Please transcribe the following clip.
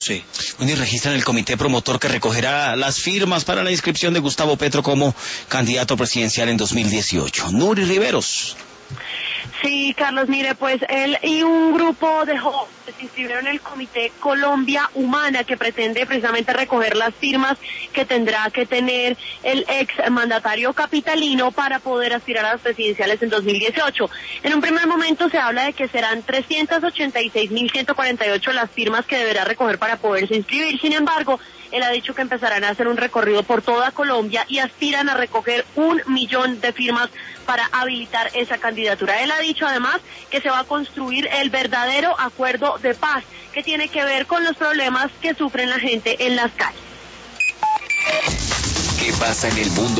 Sí. Bueno, y registran el comité promotor que recogerá las firmas para la inscripción de Gustavo Petro como candidato presidencial en 2018. Nuri Riveros. Sí, Carlos, mire, pues él y un grupo de jóvenes se inscribieron en el Comité Colombia Humana, que pretende precisamente recoger las firmas que tendrá que tener el ex mandatario capitalino para poder aspirar a las presidenciales en 2018. En un primer momento se habla de que serán 386.148 las firmas que deberá recoger para poderse inscribir. Sin embargo, él ha dicho que empezarán a hacer un recorrido por toda Colombia y aspiran a recoger 1 millón de firmas para habilitar esa candidatura. Él ha dicho además que se va a construir el verdadero acuerdo de paz, que tiene que ver con los problemas que sufren la gente en las calles. ¿Qué pasa en el mundo?